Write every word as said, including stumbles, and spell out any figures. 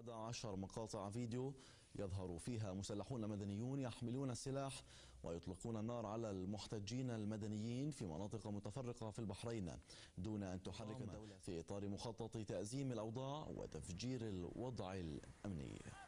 أحد عشر مقاطع فيديو يظهر فيها مسلحون مدنيون يحملون السلاح ويطلقون النار على المحتجين المدنيين في مناطق متفرقة في البحرين دون أن تحرك الدولة في إطار مخطط تأزيم الأوضاع وتفجير الوضع الأمني.